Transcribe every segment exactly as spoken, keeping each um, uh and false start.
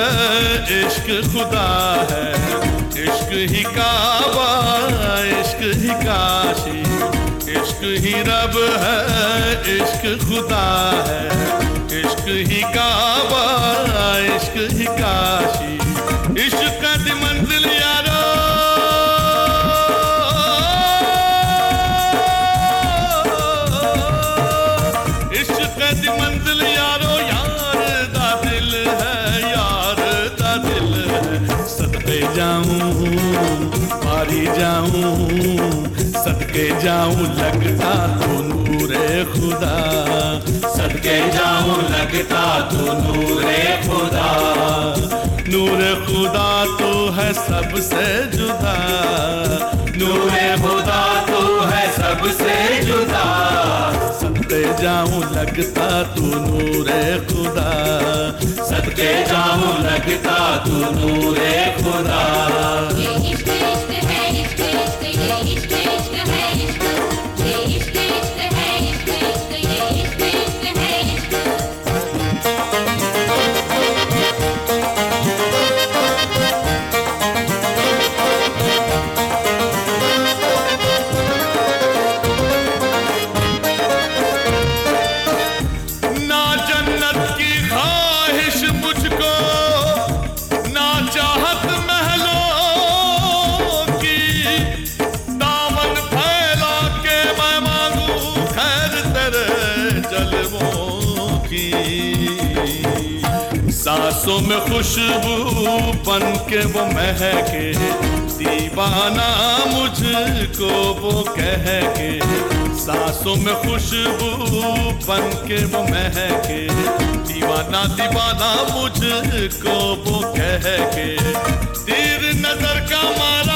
इश्क खुदा है, इश्क ही काबा, इश्क ही काशी, इश्क ही रब है, इश्क खुदा है, इश्क ही काबा, इश्क ही काशी, इश्क दी मंजिल यारो, इश्क दी मंजिल यारो, यार दा दिल है, यार दा दिल है। सदके जाऊं पारी जाऊं, सदके जाऊं लगता तो नूरे खुदा, सदके जाऊं लगता तो नूरे खुदा, नूरे खुदा तो है सबसे जुदा, नूरे खुदा तो है सबसे जुदा। सदके जाऊं लगता तो नूरे खुदा, सदके जाऊं लगता तो नूरे खुदा। ये इश्क इश्क है, इश्क इश्क, ये इश्क इश्क है, इश्क, ये इश्क इश्क है, इश्क इश्क, ये इश्क इश्क है, इश्क। ना जन्नत की ख्वाहिश मुझको, ना चाहत महलों की, दामन फैला के मैं मांगू खैर तेरे जलवों की। सांसों में खुशबू बन के वो महके, दीवाना मुझको वो कह के, सांसों में खुशबू बन के वो महके, दीवाना दीवाना मुझको वो कह के, तीर नजर का मारा,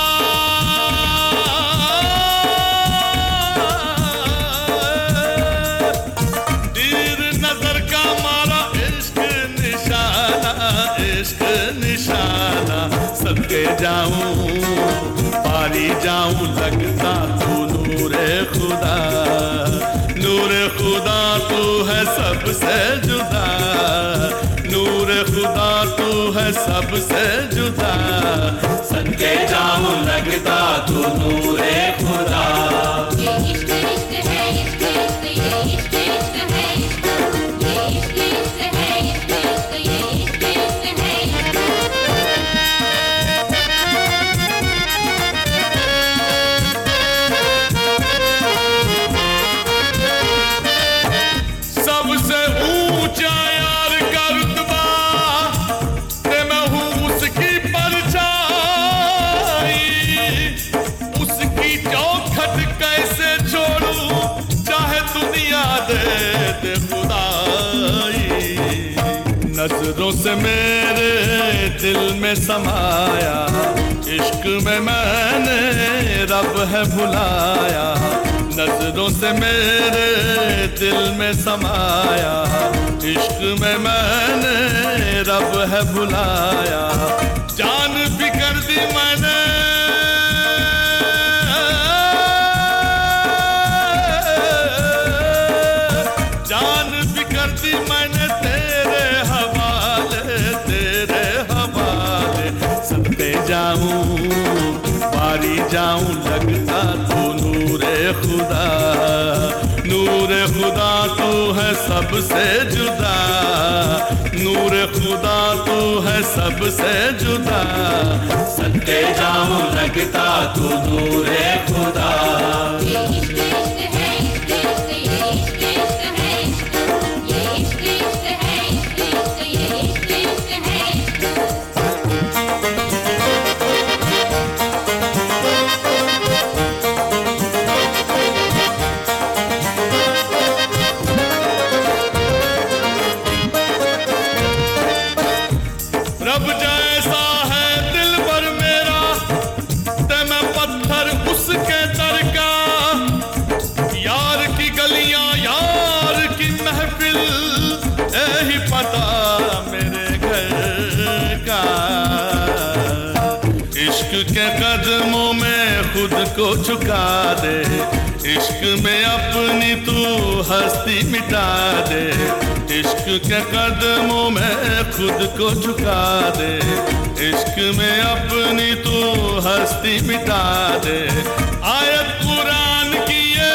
तीर नजर का मारा, इश्क निशाना, इश्क निशाना। सदके जाऊं पारी जाऊं लगता तू नूरे खुदा, नूरे खुदा तू है सबसे जुदा, नूरे खुदा तू है सबसे जुदा। सदके जाऊं लगता तो नूरे खुदा। ये इश्क इश्क है, इश्क इश्क, ये इश्क इश्क है, इश्क, ये इश्क इश्क है, इश्क इश्क, ये इश्क इश्क है, इश्क। सबसे ऊंचा यार का रुतबा, ते मैं हूँ उसकी परछाई, उसकी चौखट कैसे छोड़ूं, चाहे दुनिया दे दे खुदाई। नजरों से मेरे दिल में समाया, इश्क में मैंने रब है भुलाया, नजरों से मेरे दिल में समाया, इश्क में मैंने रब है भुलाया। जान भी कर दी मैंने, जान भी कर दी मैंने तेरे हवाले, तेरे हवाले। सदके जाऊं पारी जाऊं लगता तू नूरे खुदा, नूरे खुदा तू है सबसे जुदा, नूरे खुदा तू है सबसे जुदा। सदके जाऊं लगता तो नूरे खुदा। ये इश्क इश्क है, इश्क इश्क, ये इश्क इश्क है, इश्क, ये इश्क इश्क है, इश्क इश्क, ये इश्क इश्क है, इश्क। रब जैसा है दिल पर मेरा, ते मैं पत्थर उसके दर का, यार की गलियां यार की महफिल, यही पता मेरे घर का। इश्क के कदमों में खुद को झुका दे, इश्क में अपनी तू हस्ती मिटा दे, इश्क के कदमों में खुद को झुका दे, इश्क में अपनी तू हस्ती मिटा दे। आयत कुरान की ये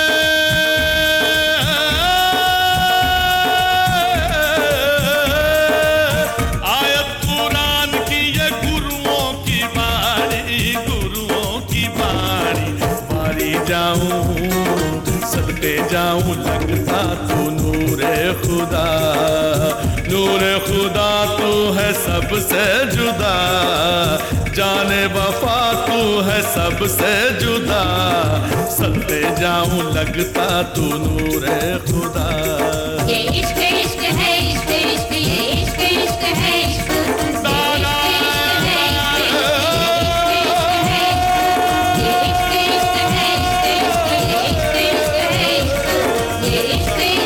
आयत कुरान की ये गुरुओं की बारी, गुरुओं की बारी बारी जाऊं सदके जाऊं लगता तू नूरे खुदा, नूरे खुदा तू है सबसे जुदा, जाने वफा तू है सबसे जुदा, सदके जाऊं लगता तू नूरे खुदा। ये इश्क इश्क है, इश्क इश्क ये इश्क इश्क है, इश्क ये इश्क इश्क है, इश्क इश्क है, ये इश्क इश्क है, इश्क ये इश्क इश्क है, इश्क ये इश्क